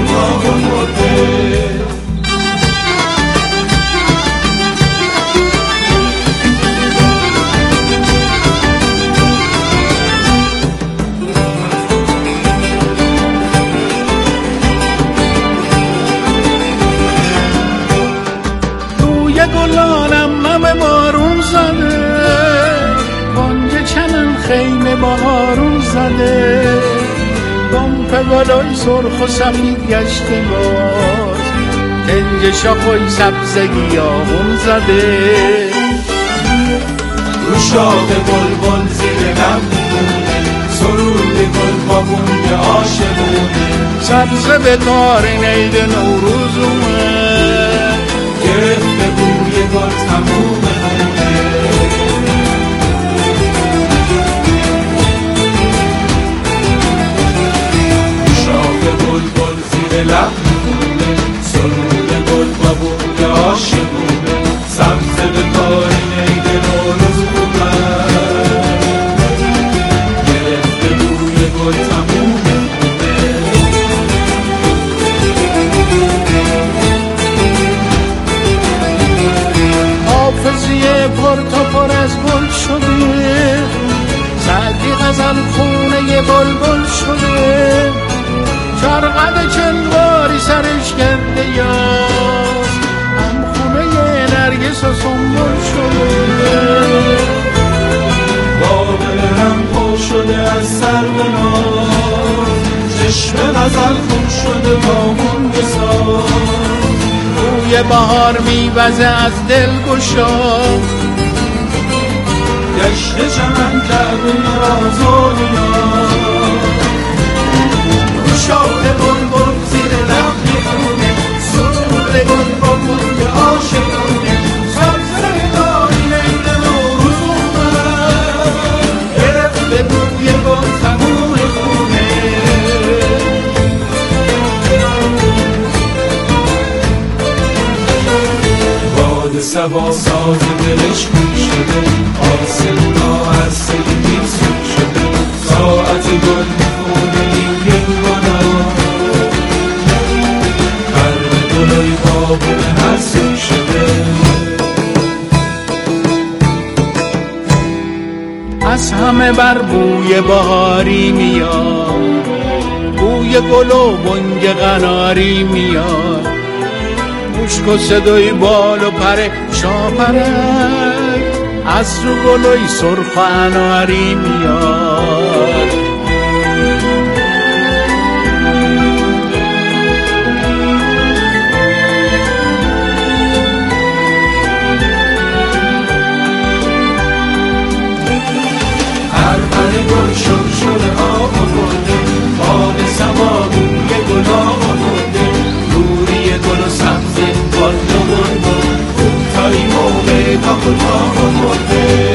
ها مرده. گلانم نم بارون زده، گنج چمن خیمه بارون زده، گمپ گلای سرخ و سفید گشته باز، کنج شاخوی سبزگی آغون زده. رو شاخ بلبل زیر لب میمونه، سرود گل با بوی عاشقونه، سبزه به کار عید نوروز اومد، گرفته بوی گل تموم خونه. شاخ بلبل زیر لب میمونه، سرود گل با بوی عاشقونه، سبزه به کار عید نوروز اومد، گرفته بوی گل تموم خونه. حافظیه پر تا پر از گل شده، سعدی غزل خونه بلبل شده، چرقد چنگاری سرش کرده یاز، هم خونه نرگس و سنبل شده. باغ رم پر شده از سر به ناز، چشم غزل خون شده بامون بساز، بوی بهار میوزه از دل گشا، گشت چمن کرده راز و نیاز. رو شاخ بلبل زیر لب میخونه، سرود گل با بوی عاشقونه، سبزه داری عید نوروز اومد، گرفته بوی گل تموم خونه. باد صبا ساز دلش خون شده، آسمونا از سیدی سون شده، ساعت گل میخونه این گنا، قلب گلای بابونه حسون شده. از همه بر بوی بهاری میاد، بوی گل و بنگ قناری میاد، مشک و صدای بال و پر شاپرک، از رو گلوی سرخ و اناری میاد. هر پر گل شد شده آب آورده، باد صبا بوی گل آورده، روری گل و سبزه بال و بلبل، کوتاهی موقع تا گل آورده.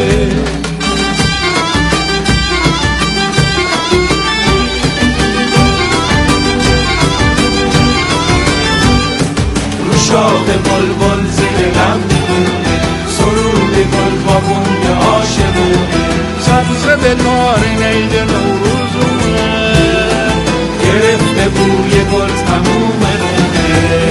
رو شاخ بلبل زیر لب میمونه، سرود گل با بوی عاشقونه، سبزه به کار عید نوروز اومد، گرفته بوی گل تموم خونه.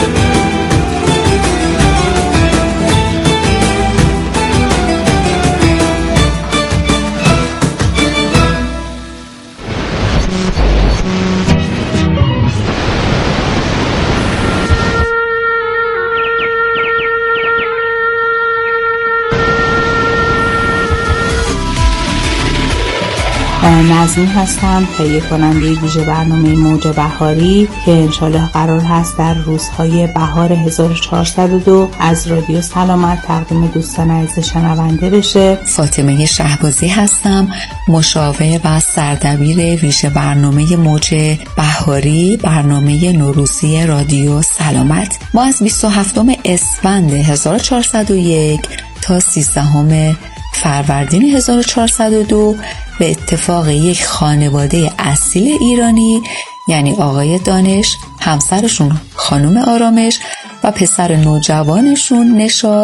نظمی هستم، تهیه کننده ویژه برنامه موج بهاری که انشالله قرار هست در روزهای بهار 1402 از رادیو سلامت تقدیم دوستان عزیز شنونده بشه. فاطمه شهبازی هستم، مشاور و سردبیر ویژه برنامه موج بهاری، برنامه نوروزی رادیو سلامت. ما از 27 اسفند 1401 تا 13 فروردین 1402 به اتفاق یک خانواده اصیل ایرانی، یعنی آقای دانش، همسرشون خانم آرامش و پسر نوجوانشون نشاد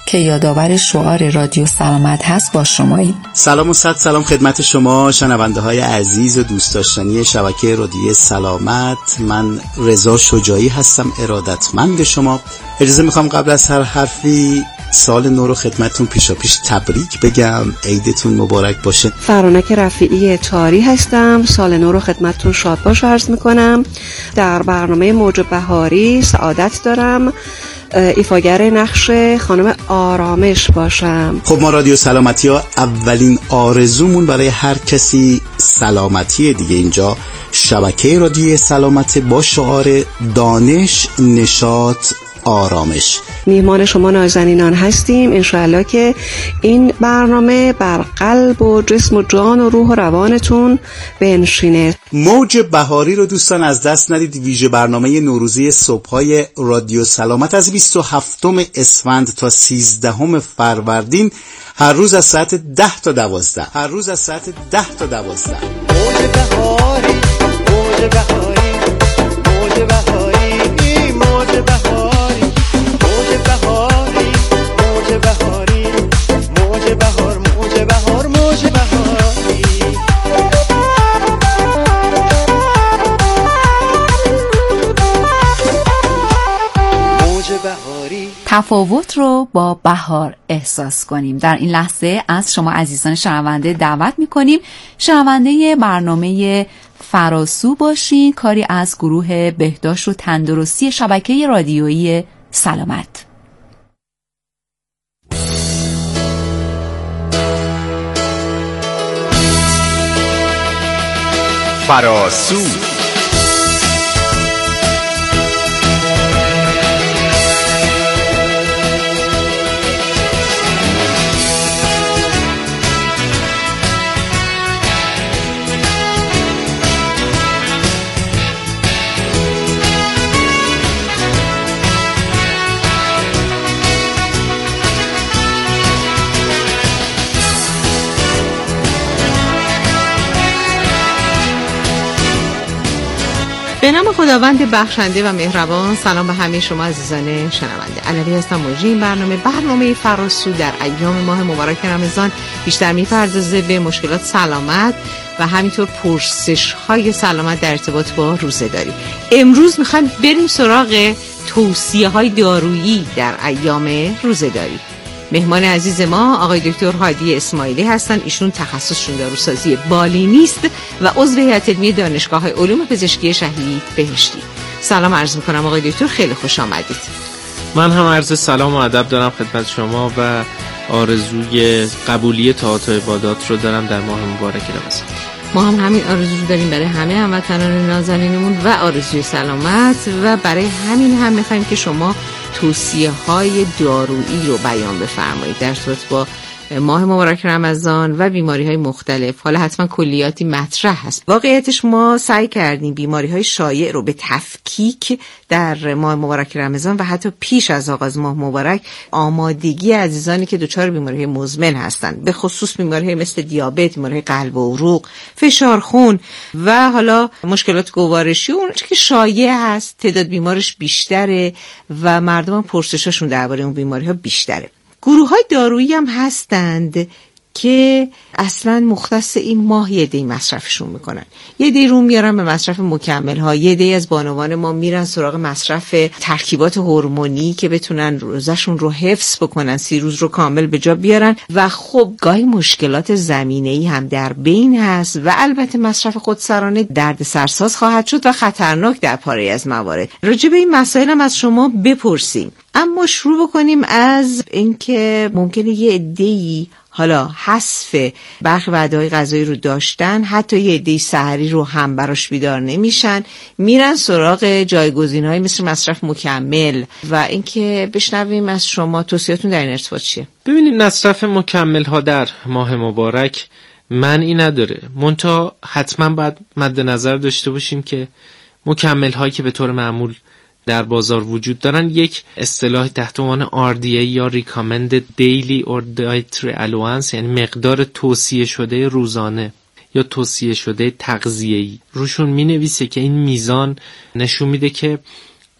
که یادآور شعار رادیو سلامت هست با شماییم. سلام و صد سلام خدمت شما شنونده های عزیز و دوست داشتنی شبکه رادیو سلامت. من رضا شجاعی هستم، ارادتمند شما. اجازه میخوام قبل از هر حرفی سال نو رو خدمتتون پیشاپیش تبریک بگم. عیدتون مبارک باشه. فرانک رفیعی تاری هستم. سال نو رو خدمتتون شاد باش عرض میکنم. در برنامه موج بهاری سعادت دارم ایفاگر نقش خانم آرامش باشم. خب ما رادیو سلامتی ها اولین آرزومون برای هر کسی سلامتی دیگه. اینجا شبکه رادیو سلامت با شعار دانش، نشاط، آرامش. میهمان شما نازنینان هستیم. انشاءالله که این برنامه بر قلب و جسم و جان و روح و روانتون بنشینه. موج بهاری رو دوستان از دست ندید. ویژه برنامه نوروزی صبح‌های رادیو سلامت از 27 اسفند تا 13 فروردین هر روز از ساعت 10 تا 12. موج بهاری، موج بهاری، موج بهاری، موج بهاری، موج بهاری، موج بهاری، موج بهار، موج بهار، موج بهاری. موج بهاری. تفاوت رو با بهار احساس کنیم. در این لحظه از شما عزیزان شنونده دعوت می‌کنیم شنونده برنامه فراسو باشین، کاری از گروه بهداشت و تندرستی شبکه رادیویی سلامت. فراسو به نام خداوند بخشنده و مهربان. سلام به همه شما عزیزان شنونده. علوی هستم. موجی این برنامه فراسو در ایام ماه مبارک رمضان بیشتر می‌پردازه به مشکلات سلامت و همینطور پرسش‌های سلامت در ارتباط با روزه‌داری. امروز می‌خوایم بریم سراغ توصیه‌های دارویی در ایام روزه‌داری. مهمان عزیز ما آقای دکتر هادی اسماعیلی هستن. ایشون تخصصشون داروسازی بالینی است و عضو هیئت علمی دانشگاه علوم پزشکی شهید بهشتی. سلام عرض میکنم آقای دکتر، خیلی خوش آمدید. من هم عرض سلام و ادب دارم خدمت شما و آرزوی قبولی طاعات و عبادات رو دارم در ماه مبارک رمضان. ما هم همین آرزو رو داریم برای همه هموطنان نازنینمون و آرزوی سلامت، و برای همین هم میخوایم که شما توصیه‌های دارویی رو بیان بفرمایید در ارتباط با ماه مبارک رمضان و بیماری‌های مختلف. حالا حتما کلیاتی مطرح هست. واقعیتش ما سعی کردیم بیماری‌های شایع رو به تفکیک در ماه مبارک رمضان و حتی پیش از آغاز ماه مبارک آمادگی عزیزانی که دچار بیماری‌های مزمن هستند، به خصوص بیماری‌های مثل دیابت، بیماری‌های قلب و عروق، فشار خون و حالا مشکلات گوارشی، اون که شایع هست، تعداد بیمارش بیشتره و مردم پرسشاشون درباره اون بیماری‌ها بیشتره. گروه‌های دارویی هم هستند که اصلا مختص این ماه یه دی مصرفشون میکنن. یه دی رو میارن به مصرف مکمل ها، یه دی از بانوان ما میرن سراغ مصرف ترکیبات هورمونی که بتونن روزشون رو حفظ بکنن، 30 روز رو کامل به جا بیارن. و خب گاهی مشکلات زمینه‌ای هم در بین هست و البته مصرف خودسرانه درد سرساز خواهد شد و خطرناک در پاره از موارد. راجع به این مسائل هم از شما بپرسیم. اما شروع بکنیم از اینکه ممکنه یه عده‌ای حالا حذف برخی وعده‌های غذایی رو داشتن، حتی یه عده‌ای سحری رو هم براش بیدار نمیشن، میرن سراغ جایگزین‌های مثل مصرف مکمل. و اینکه بشنویم از شما توصیه‌تون در این ارتباط چیه؟ ببینید، مصرف مکمل ها در ماه مبارک معنی نداره، منتها حتما باید مد نظر داشته باشیم که مکمل هایی که به طور معمول در بازار وجود دارن یک اصطلاح تحت عنوان RDA یا Recommended Daily or Dietary Allowance، یعنی مقدار توصیه شده روزانه یا توصیه شده تغذیه‌ای، روشون می نویسه که این میزان نشون میده که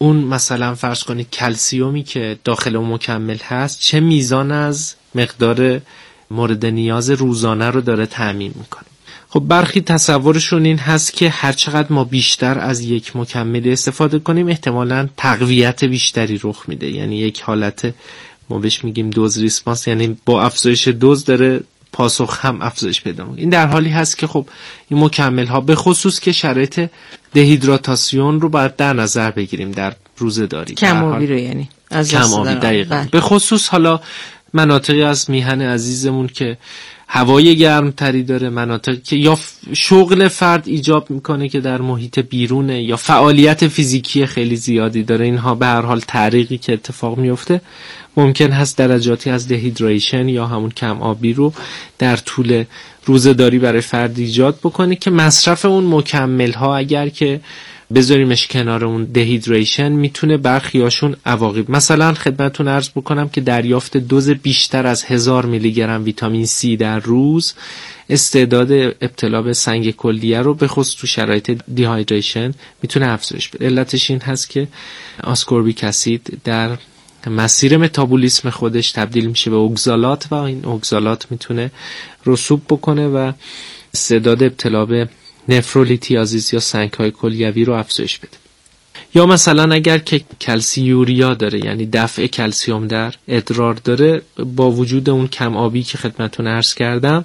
اون مثلا فرض کنید کلسیومی که داخل اون مکمل هست چه میزان از مقدار مورد نیاز روزانه رو داره تامین میکنه. خب برخی تصورشون این هست که هر چقدر ما بیشتر از یک مکمل استفاده کنیم احتمالاً تقویت بیشتری رخ میده، یعنی یک حالت ما بهش میگیم دوز ریسپانس، یعنی با افزایش دوز داره پاسخ هم افزایش پیدا میکنه. این در حالی هست که خب این مکمل ها به خصوص که شرایط دهیدراتاسیون رو باید در نظر بگیریم در روزه‌داری، کم آبی رو، یعنی از کم آبی دقیقاً. به خصوص حالا مناطقی از میهن عزیزمون که هوای گرمتری داره، مناطقی که یا شغل فرد ایجاب میکنه که در محیط بیرونه یا فعالیت فیزیکی خیلی زیادی داره، اینها به هر حال تعریقی که اتفاق میفته ممکن هست درجاتی از دهیدریشن یا همون کم آبی رو در طول روزه‌داری برای فرد ایجاد بکنه که مصرف اون مکمل ها اگر که بذاریمش کنار اون دهیدریشن میتونه برخیاشون عواقب، مثلا خدمتتون عرض بکنم که دریافت دوز بیشتر از 1000 میلی گرم ویتامین C در روز استعداد ابتلا به سنگ کلیه رو به خصوص تو شرایط دیهایدریشن میتونه افزایش بده. علتش این هست که آسکوربیک اسید در مسیر متابولیسم خودش تبدیل میشه به اگزالات و این اگزالات میتونه رسوب بکنه و استعداد ابتلا به نفرولیتیازیس یا سنگ‌های کلیوی رو افزایش بده. یا مثلا اگر که کلسیوریا داره، یعنی دفع کلسیوم در ادرار داره، با وجود اون کم آبی که خدمتتون عرض کردم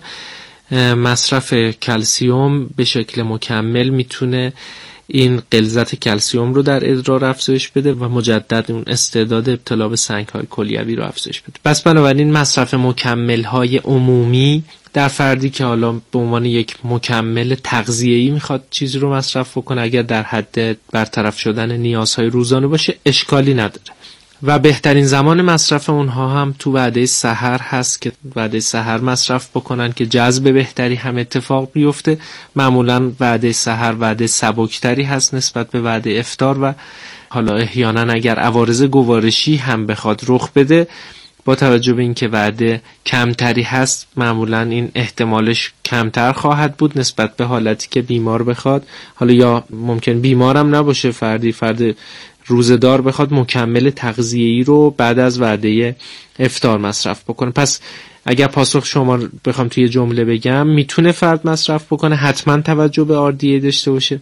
مصرف کلسیوم به شکل مکمل میتونه این غلظت کلسیوم رو در ادرار افزایش بده و مجدد اون استعداد ابتلا به سنگ‌های کلیوی رو افزایش بده. پس بنابراین مصرف مکمل‌های عمومی در فردی که حالا به عنوان یک مکمل تغذیه‌ای میخواد چیزی رو مصرف بکنه، اگر در حد برطرف شدن نیازهای روزانه باشه اشکالی نداره و بهترین زمان مصرف اونها هم تو وعده سحر هست که وعده سحر مصرف بکنن که جذب بهتری هم اتفاق بیفته. معمولا وعده سحر وعده سبکتری هست نسبت به وعده افطار و حالا احیانا اگر عوارض گوارشی هم بخواد رخ بده با توجه به اینکه وعده کمتری هست معمولا این احتمالش کمتر خواهد بود نسبت به حالتی که بیمار بخواد، حالا یا ممکن بیمارم نباشه، فرد روزه‌دار بخواد مکمل تغذیه‌ای رو بعد از وعده افطار مصرف بکنه. پس اگر پاسخ شما بخوام توی جمله بگم، میتونه فرد مصرف بکنه، حتما توجه به RDA داشته باشه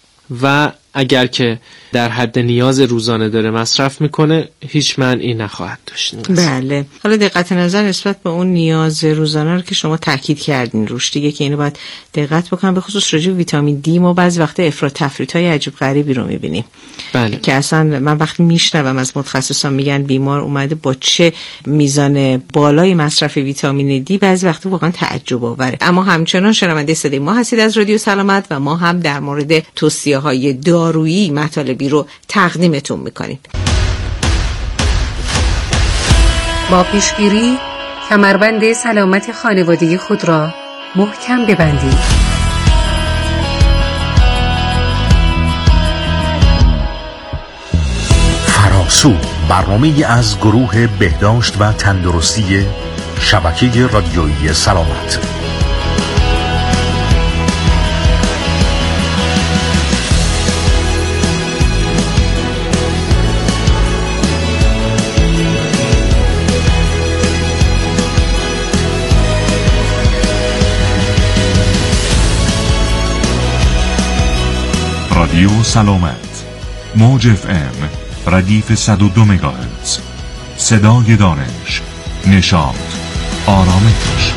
و اگر که در حد نیاز روزانه داره مصرف میکنه هیچ معنی نخواهد داشت. بله. حالا دقت نظر نسبت به اون نیاز روزانه رو که شما تاکید کردین روش دیگه که اینو باید دقت بکنم، به خصوص راجع به ویتامین دی ما بعضی وقتا افراط تفریط‌های عجیب غریبی رو میبینیم. بله. که اصلا من وقتی میشنوم از متخصصان میگن بیمار اومده با چه میزان بالای مصرف ویتامین دی، بعضی وقتا واقعا تعجب آوره. اما همچنان شنونده صدای ما هستید از رادیو سلامت و ما هم در مورد توصیه‌های دارویی مطالبی رو تقدیمتون میکنیم. با پیشگیری کمربند سلامت خانوادگی خود را محکم ببندید. فراسو، برنامه‌ای از گروه بهداشت و تندرستی شبکه رادیویی سلامت. رادیو سلامت، موج FM، ردیف 102 مگاهرتز، صدای دانش، نشاط، آرامش.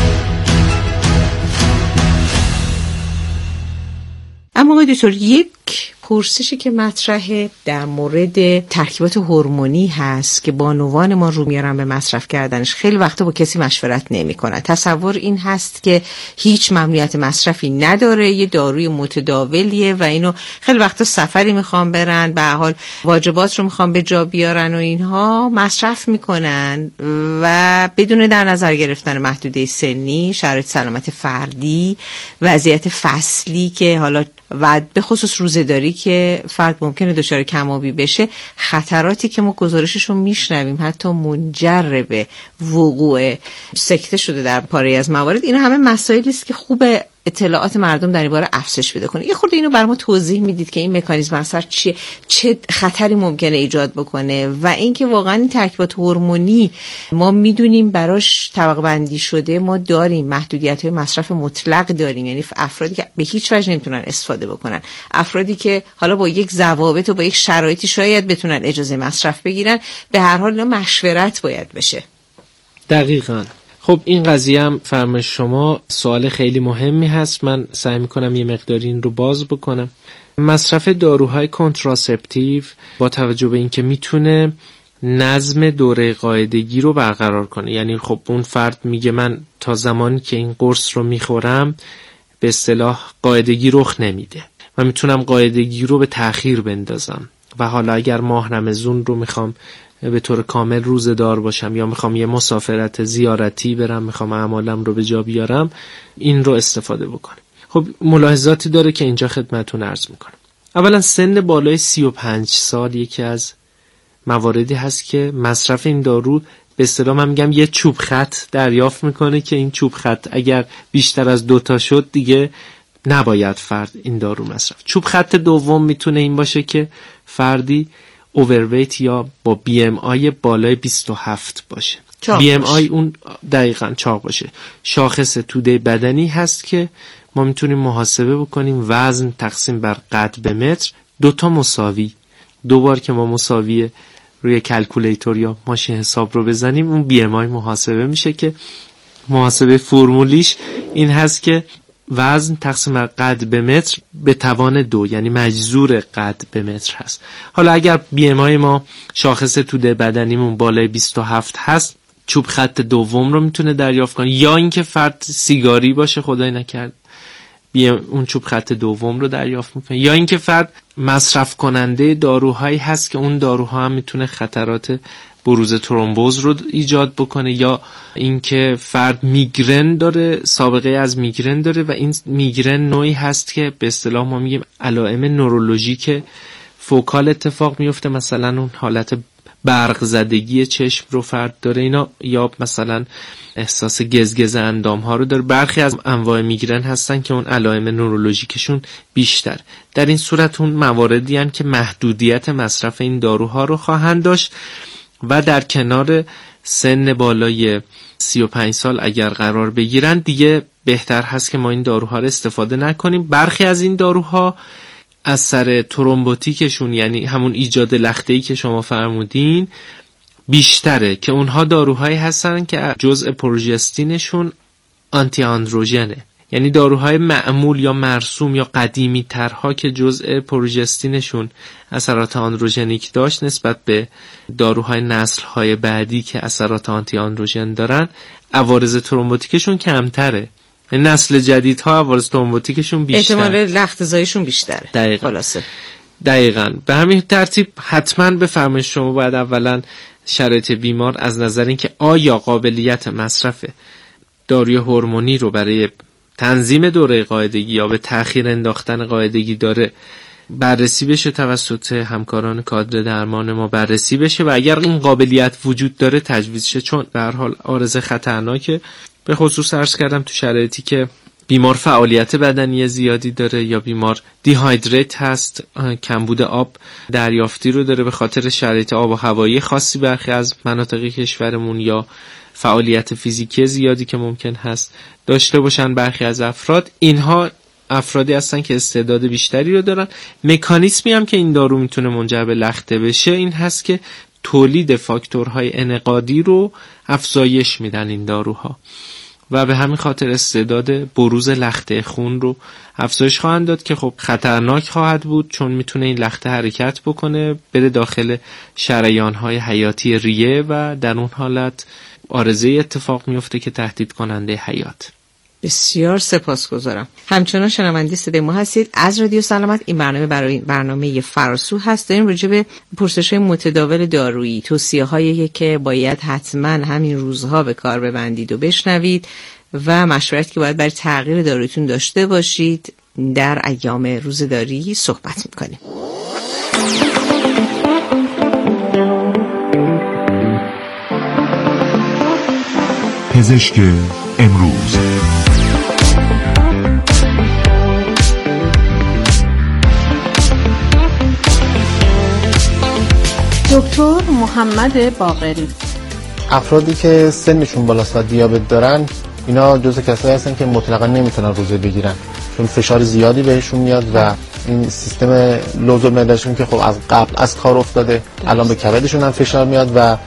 اما آقای دکتر، یک پرسشی که مطرحه در مورد ترکیبات هورمونی هست که بانوان ما رو میارن به مصرف کردنش، خیلی وقتا با کسی مشورت نمی‌کنن. تصور این هست که هیچ ممنوعیت مصرفی نداره، یه داروی متداولیه و اینو خیلی وقتا سفری میخوان برن، به هر حال واجبات رو میخوان به جا بیارن و اینها مصرف میکنن و بدون در نظر گرفتن محدوده سنی، شرایط سلامت فردی، وضعیت فصلی که حالا و به خصوص روزه‌داری که فرد ممکنه دچار کم‌آبی بشه، خطراتی که ما گزارششون میشنویم حتی منجر به وقوع سکته شده در پاره از موارد. اینا همه مسائلی است که خوبه اطلاعات مردم در این باره افزایش پیدا کنه. یه خورده اینو برام توضیح میدید که این مکانیزم اثر چیه، چه خطری ممکنه ایجاد بکنه و اینکه واقعا این ترکیبات هورمونی ما میدونیم براش طبقه بندی شده، ما داریم محدودیت‌های مصرف مطلق داریم، یعنی افرادی که به هیچ وجه نمیتونن استفاده بکنن، افرادی که حالا با یک ضوابط و با یک شرایطی شاید بتونن اجازه مصرف بگیرن، به هر حال اینا مشورت باید بشه. دقیقاً. خب این قضیه هم فرمایش شما سوال خیلی مهمی هست، من سعی میکنم یه مقداری این رو باز بکنم. مصرف داروهای کنتراسپتیو با توجه به اینکه میتونه نظم دوره قاعدگی رو برقرار کنه، یعنی خب اون فرد میگه من تا زمانی که این قرص رو میخورم به اصطلاح قاعدگی رخ نمیده و میتونم قاعدگی رو به تأخیر بندازم و حالا اگر ماه رمضان رو میخوام به طور کامل روزه‌دار باشم یا میخوام یه مسافرت زیارتی برم، میخوام اعمالم رو به جا بیارم، این رو استفاده بکنم. خب ملاحظاتی داره که اینجا خدمتتون عرض میکنم. اولا سن بالای 35 سال یکی از مواردی هست که مصرف این دارو به اصطلاح من میگم یه چوب خط دریافت میکنه که این چوب خط اگر بیشتر از 2 تا شد دیگه نباید فرد این دارو مصرف. چوب خط دوم میتونه این باشه که فردی اوورویت یا با بی ام آی بالای 27 باشه. بی ام آی اون دقیقاً چاق باشه. شاخص توده بدنی هست که ما میتونیم محاسبه بکنیم وزن تقسیم بر قد به متر، 2 تا مساوی، 2 بار که ما مساوی روی کلکولیتور یا ماشین حساب رو بزنیم اون بی ام آی محاسبه میشه که محاسبه فرمولیش این هست که وزن تقسیم بر قد به متر به توان 2، یعنی مجذور قد به متر هست. حالا اگر بی ام آی ما شاخص توده بدنیمون بالای 27 هست، چوب خط دوم رو میتونه دریافت کنه، یا اینکه فرد سیگاری باشه خدای نکرد اون چوب خط دوم رو دریافت میکنه، یا اینکه فرد مصرف کننده داروهایی هست که اون داروها هم میتونه خطرات بروز ترومبوز رو ایجاد بکنه، یا اینکه فرد میگرن داره، سابقه از میگرن داره و این میگرن نوعی هست که به اصطلاح ما میگیم علائم نورولوژیک فوکال اتفاق میفته، مثلا اون حالت برق زدگی چشم رو فرد داره اینا، یا مثلا احساس گزگز اندام ها رو داره. برخی از انواع میگرن هستن که اون علائم نورولوژیکشون بیشتر. در این صورت اون مواردی هستن که محدودیت مصرف این داروها رو خواهند داشت و در کنار سن بالای 35 سال اگر قرار بگیرن دیگه بهتر هست که ما این داروها رو استفاده نکنیم. برخی از این داروها اثر ترومبوتیکشون، یعنی همون ایجاد لخته‌ای که شما فرمودین، بیشتره که اونها داروهایی هستن که جزء پروژستینشون آنتی آندروژنه، یعنی داروهای معمول یا مرسوم یا قدیمی ترها که جزء پروژستینشون اثرات آندروژنیک داشت نسبت به داروهای نسل‌های بعدی که اثرات آنتی آندروژن دارن، عوارض ترومبوتیکشون کمتره. نسل جدیدها عوارض ترومبوتیکشون بیشتر، احتمال لخته‌زاییشون بیشتره. دقیقاً. به همین ترتیب حتما به فرمایش شما باید اولا شرایط بیمار از نظر اینکه آیا قابلیت مصرف داروی هورمونی رو برای تنظیم دوره قاعدگی یا به تأخیر انداختن قاعدگی داره بررسی بشه، توسط همکاران کادر درمان ما بررسی بشه و اگر این قابلیت وجود داره تجویز شه، چون به هر حال عارضه خطرناکه، به خصوص عرض کردم تو شرایطی که بیمار فعالیت بدنی زیادی داره یا بیمار دیهایدریت هست، کمبود آب دریافتی رو داره به خاطر شرایط آب و هوایی خاصی برخی از مناطق کشورمون یا فعالیت فیزیکی زیادی که ممکن هست داشته باشن برخی از افراد. اینها افرادی هستن که استعداد بیشتری رو دارن. مکانیزمی هم که این دارو میتونه منجر به لخته بشه این هست که تولید فاکتورهای انعقادی رو افزایش میدن این داروها و به همین خاطر استعداد بروز لخته خون رو افزایش خواهند داد که خب خطرناک خواهد بود، چون میتونه این لخته حرکت بکنه بره داخل شریان‌های حیاتی ریه و در اون حالت عارضه اتفاق میفته که تهدید کننده حیات. بسیار سپاسگزارم. همچنان شنونده صدای ما هستید از رادیو سلامت. این برنامه فراسو هست. داریم راجع به پرسش‌های متداول دارویی، توصیه‌هایی که باید حتما همین روزها به کار ببندید و بشنوید و مشورتی که باید برای تغییر داروییتون داشته باشید در ایام روزه‌داری صحبت می‌کنیم. پزشک امروز. دکتر محمد باقری. افرادی که سنشون بالاست و دیابت دارن اینا جزو کسایی هستن که مطلقا نمیتونن روزه بگیرن، چون فشار زیادی بهشون میاد و این سیستم لوز معدهشون که خب از قبل از کار افتاده الان به کبدشون هم فشار میاد و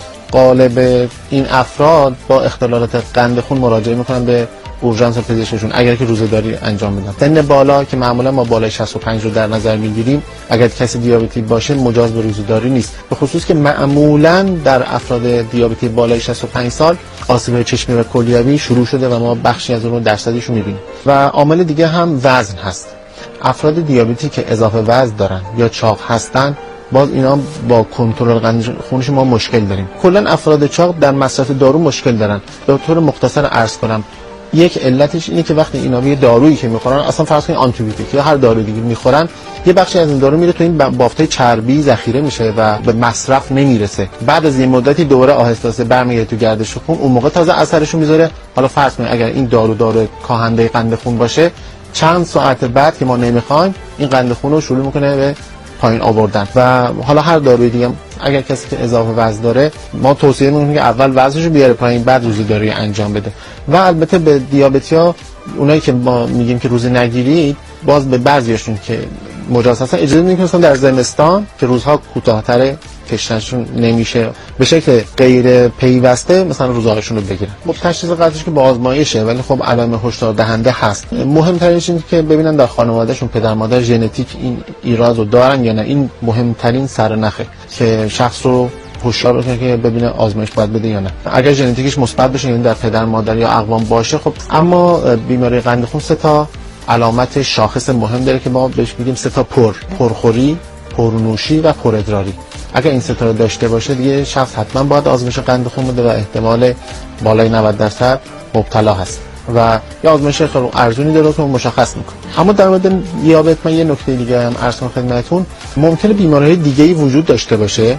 غالب این افراد با اختلالات قند خون مراجعه میکنن به اورژانس پزشکشون اگر که روزه‌داری انجام بدن. سن بالا که معمولا ما بالای 65 رو در نظر میگیریم، اگر کسی دیابتی باشه مجاز به روزه‌داری نیست، به خصوص که معمولا در افراد دیابتی بالای 65 سال آسیب چشمی و کلیوی شروع شده و ما بخشی از اون رو درصدیش رو میبینیم. و عامل دیگه هم وزن هست. افراد دیابتی که اضافه وزن دارن یا چاق هستن، باز اینا با کنترل قند خونش ما مشکل داریم. کلا افراد چاق در مصرف دارو مشکل دارن. به طور مختصر عرض کنم، یک علتش اینه که وقتی اینا یه دارویی که میخورن، اصلا فرض کنید آنتی بیوتیک یا هر داروی دیگه میخورن، یه بخشی از این دارو میره تو این بافتای چربی ذخیره میشه و به مصرف نمیرسه. بعد از یه مدتی دوباره آهسته آهسته برمیگره تو گردش خون، اون موقع تازه اثرشو میذاره. حالا فرض کنید اگر این دارو کاهنده قند خون باشه، چند ساعت بعد که ما نمیخوایم این قند خون رو شروع میکنه به پایین آوردن. و حالا هر داروی دیگه اگر کسی که اضافه وزن داره، ما توصیه میکنیم که اول وزنش رو بیاره پایین، بعد روزه‌داری انجام بده. و البته به دیابتی‌ها، اونایی که ما میگیم که روزه نگیرید، باز به بعضیاشون که مجاز هستن اجازه میدیم که در زمستان که روزها کوتاه‌تره، کشتنشون نمیشه، به شکل غیر پیوسته مثلا روزهاشون رو بگیرن. خب تشخیص قطعیش که با آزمایشه، ولی خب علائم هشدار دهنده هست. مهمترینش اینه که ببینن در خانوادهشون پدر مادر ژنتیک این ایراد رو دارن یا نه. این مهمترین سرنخه که شخص رو هوشیار بکنه که ببینه آزمایش باید بده یا نه. اگر ژنتیکش مثبت باشه، یعنی در پدر مادر یا اقوام باشه، خب اما بیماری قند خون 3 تا علامت شاخص مهم داره که ما بهش میگیم 3 تا پرخوری، پرنوشی و پرادراری. اگر این 3 تا رو داشته باشه دیگه شخص حتما باید آزمایش قند خون بده و احتمال بالای 90% مبتلا هست و یا آزمایش خیلی ارزونی داره که مشخص میکنه. اما در مورد دیابت من یه نکته دیگه هم عرض کنم خدمتتون. ممکنه بیماری‌های دیگه‌ای وجود داشته باشه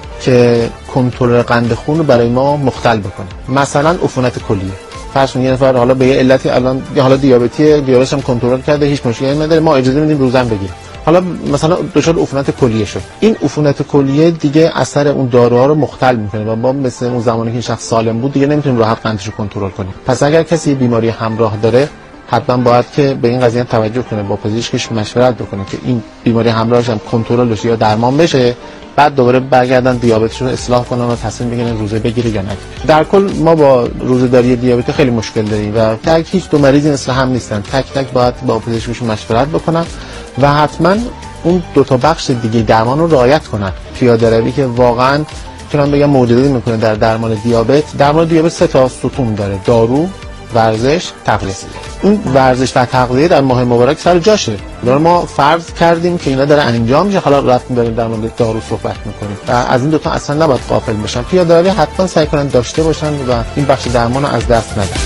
که کنترل قند خون رو برای ما مختل بکنه. مثلا عفونت کلیه. فرض کنید یه نفر حالا به یه علتی الان حالا دیابتیش هم کنترل کرده، هیچ مشکلی نداره، ما اجازه میدیم روزم بگیره. حالا مثلا دچار عفونت کلیه شد. این عفونت کلیه دیگه اثر اون داروها رو مختل میکنه و ما مثل اون زمانی که شخص سالم بود دیگه نمیتونیم راحت قندش رو کنترل کنیم. پس اگر کسی بیماری همراه داره، حتما باید که به این قضیه توجه کنه، با پزشکش مشورت بکنه که این بیماری همراهش هم کنترل بشه یا درمان بشه، بعد دوباره برگردن دیابتش رو اصلاح کنن و تصمیم بگیرن روزه بگیره یا نه. در کل ما با روزه‌داری دیابت خیلی مشکل داریم و هیچ دو مریضی مثل هم نیستن. تک تک باید با پزشکشون مشورت بکنن و حتما اون 2 تا بخش دیگه درمان رو رعایت کنن. پیاده‌روی که واقعا میتونم بگم معجزه میکنه در درمان دیابت. درمان دیابت 3 تا ستون داره: دارو، ورزش، تغذیه. این ورزش و تغذیه در ماه مبارک سر جاشه. ما فرض کردیم که اینا داره انجام میشه، حالا رفتیم داریم در مورد دارو صحبت میکنیم و از این 2 تا اصلا نباید غافل بشن. پیاده‌روی حتما سعی کنن داشته باشن و این بخش درمان رو از دست ندن.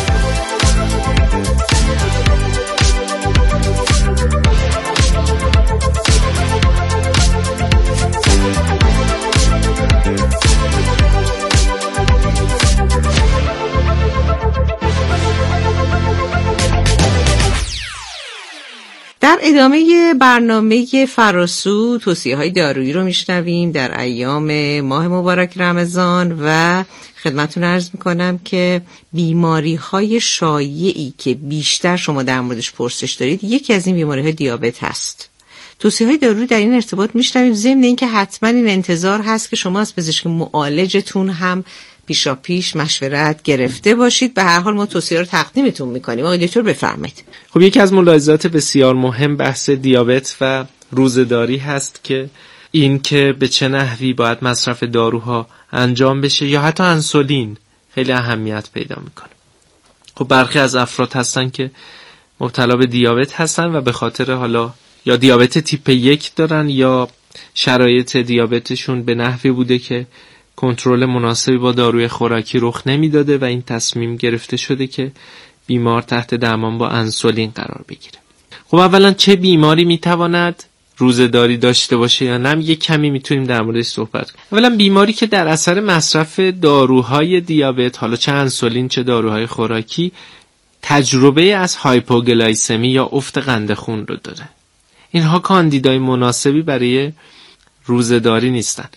در ادامه برنامه فراسو توصیه‌های دارویی رو میشنویم در ایام ماه مبارک رمضان و خدمتتون عرض میکنم که بیماری‌های شایعی که بیشتر شما در موردش پرسش دارید، یکی از این بیماری‌های دیابت هست. توصیه‌های دارویی در این ارتباط میشنویم، ضمن اینکه حتما این انتظار هست که شما از پزشک معالجتون هم پیشاپیش مشورت گرفته باشید. به هر حال ما توصیه رو تقدیمتون میکنیم. آقای دکتر بفرمایید. خب یکی از ملاحظات بسیار مهم بحث دیابت و روزه‌داری هست که این که به چه نحوی باید مصرف داروها انجام بشه یا حتی انسولین خیلی اهمیت پیدا میکنه. خب برخی از افراد هستن که مبتلا به دیابت هستن و به خاطر حالا یا دیابت تیپ 1 دارن یا شرایط دیابتشون به نحوی بوده که کنترل مناسبی با داروی خوراکی رخ نمیداده و این تصمیم گرفته شده که بیمار تحت درمان با انسولین قرار بگیره. خب اولا چه بیماری میتواند روزه‌داری داشته باشه یا نه؟ یک کمی میتونیم در موردش صحبت کنیم. اولا بیماری که در اثر مصرف داروهای دیابت، حالا چه انسولین چه داروهای خوراکی، تجربه از هایپوگلایسمی یا افت قند خون رو داره. اینها کاندیدای مناسبی برای روزه‌داری نیستن.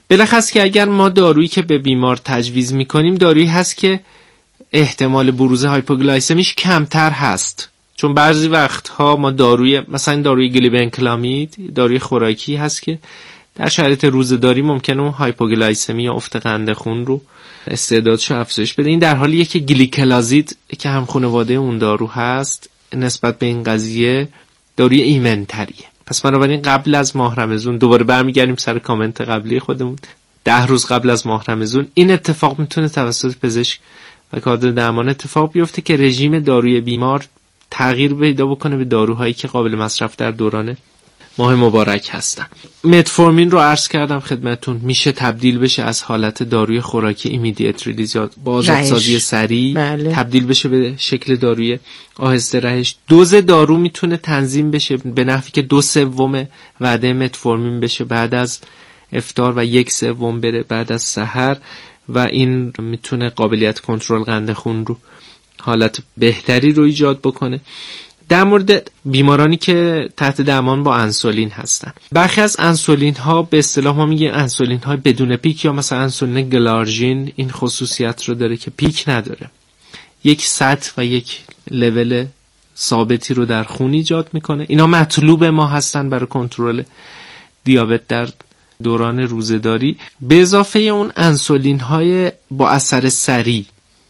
بلخص که اگر ما دارویی که به بیمار تجویز میکنیم دارویی هست که احتمال بروز هایپوگلایسمیش کمتر هست، چون بعضی وقتها ما مثلا داروی گلیبنکلامید، داروی خوراکی هست که در شرایط روزه‌داری ممکنه اون هایپوگلایسمی یا افت قند خون رو استعدادشو افزایش بده. این در حالیه که گلیکلازید که هم خانواده اون دارو هست نسبت به این قضیه داروی ایمن‌تریه. پس بنابراین قبل از ماه رمضان، دوباره برمیگردیم سر کامنت قبلی خودمون، 10 روز قبل از ماه رمضان این اتفاق میتونه توسط پزشک و کادر درمان اتفاق بیفته که رژیم داروی بیمار تغییر پیدا بکنه به داروهایی که قابل مصرف در دوران ماه مبارک هستن. متفورمین رو عرض کردم خدمتون، میشه تبدیل بشه از حالت داروی خوراکی ایمیدیت ریلیز یا بازسازی سریع تبدیل بشه به شکل داروی آهسته رهش. دوز دارو میتونه تنظیم بشه به نحوی که 2/3 وعده متفورمین بشه بعد از افطار و 1/3 بره بعد از سحر و این میتونه قابلیت کنترل قند خون رو حالت بهتری رو ایجاد بکنه. در مورد بیمارانی که تحت درمان با انسولین هستن، برخی از انسولین ها به اصطلاح ما میگیم انسولین های بدون پیک یا مثلا انسولین گلارژین این خصوصیت رو داره که پیک نداره، یک سطح و یک لول ثابتی رو در خون ایجاد میکنه. اینا مطلوب ما هستن برای کنترل دیابت در دوران روزه‌داری، به اضافه اون انسولین های با اثر سریع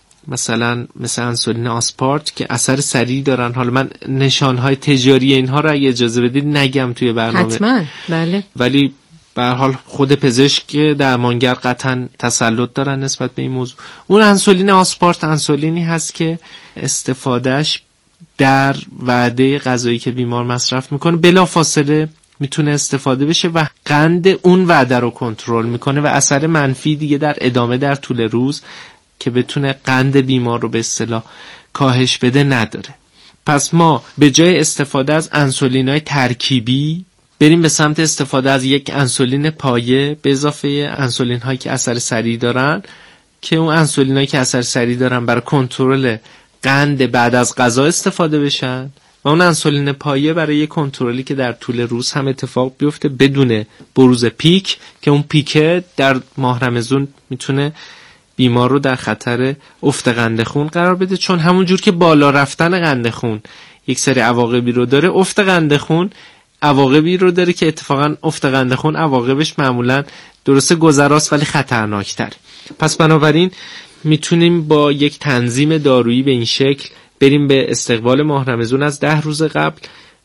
مثل انسولین آسپارت که اثر سریع دارن. حالا من نشانهای تجاری اینها رو اگه اجازه بدید نگم توی برنامه، حتما بله، ولی به هر حال خود پزشک درمانگر قطعا تسلط دارن نسبت به این موضوع. اون انسولین آسپارت انسولینی هست که استفادهش در وعده غذایی که بیمار مصرف میکنه بلافاصله میتونه استفاده بشه و قند اون وعده رو کنترل میکنه و اثر منفی دیگه در ادامه در طول روز که بتونه قند بیمار رو به اصطلاح کاهش بده نداره. پس ما به جای استفاده از انسولین‌های ترکیبی بریم به سمت استفاده از یک انسولین پایه به اضافه انسولین‌هایی که اثر سریع دارن، که اون انسولین‌هایی که اثر سریع دارن برای کنترل قند بعد از غذا استفاده بشن و اون انسولین پایه برای کنترلی که در طول روز هم اتفاق بیفته بدون بروز پیک، که اون پیک در ماه رمضان میتونه بیمار رو در خطر افت قند خون قرار بده، چون همون جور که بالا رفتن قند خون یک سری عواقبی رو داره، افت قند خون عواقبی رو داره که اتفاقا افت قند خون عواقبش معمولا درسته گذراست ولی خطرناکتر. پس بنابراین میتونیم با یک تنظیم دارویی به این شکل بریم به استقبال ماه رمضان از 10 روز قبل،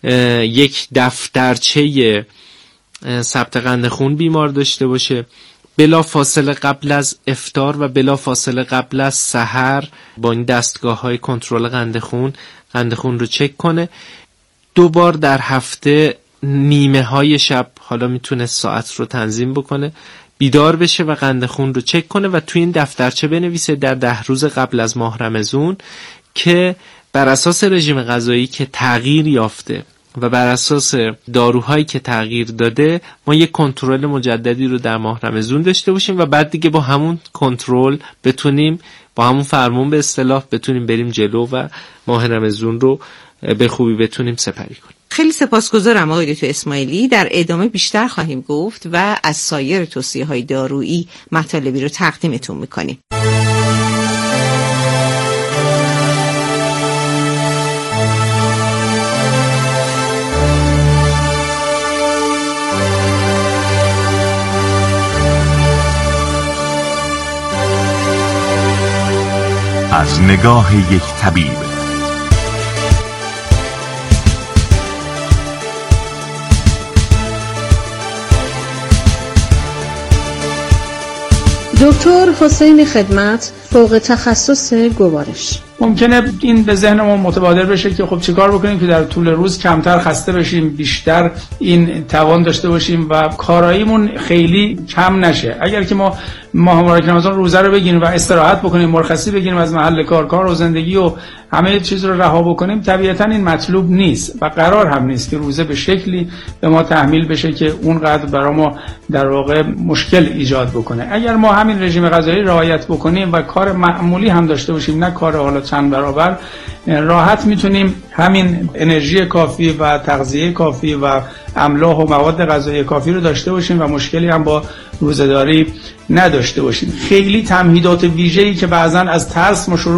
یک دفترچه ثبت قند خون بیمار داشته باشه، بلا فاصله قبل از افطار و بلا فاصله قبل از سحر با این دستگاه‌های کنترل قند خون رو چک کنه. 2 بار در هفته نیمه های شب، حالا میتونه ساعت رو تنظیم بکنه، بیدار بشه و قند خون رو چک کنه و توی این دفترچه بنویسه در 10 روز قبل از ماه رمضان که بر اساس رژیم غذایی که تغییر یافته و بر اساس داروهایی که تغییر داده ما یک کنترل مجددی رو در ماه رمضان داشته باشیم و بعد دیگه با همون کنترل بتونیم، با همون فرمون به اصطلاح بتونیم بریم جلو و ماه رمضان رو به خوبی بتونیم سپری کنیم. خیلی سپاسگزارم آقای دکتر اسماعیلی. در ادامه بیشتر خواهیم گفت و از سایر توصیه‌های دارویی مطالبی رو تقدیمتون می‌کنیم. از نگاه یک طبیب. دکتر حسین خدمت، فوق تخصص گوارش. ممکنه این به ذهن ما متبادر بشه که خب چیکار بکنیم که در طول روز کمتر خسته بشیم، بیشتر این توان داشته باشیم و کاراییمون خیلی کم نشه. اگر که ما ماه مبارک رمضان روزه رو بگیریم و استراحت بکنیم، مرخصی بگیریم از محل کار و زندگی و همه چیز رو رها بکنیم، طبیعتاً این مطلوب نیست و قرار هم نیست که روزه به شکلی به ما تحمیل بشه که اونقدر برای ما در واقع مشکل ایجاد بکنه. اگر ما همین رژیم غذایی رعایت بکنیم و کار معمولی هم داشته باشیم، نه کار حالا چند برابر راحت میتونیم همین انرژی کافی و تغذیه کافی و املاح و مواد غذایی کافی رو داشته باشیم و مشکلی هم با روزه‌داری نداشته باشیم. خیلی تمهیدات ویژه‌ای که بعضن از ترس ما شروع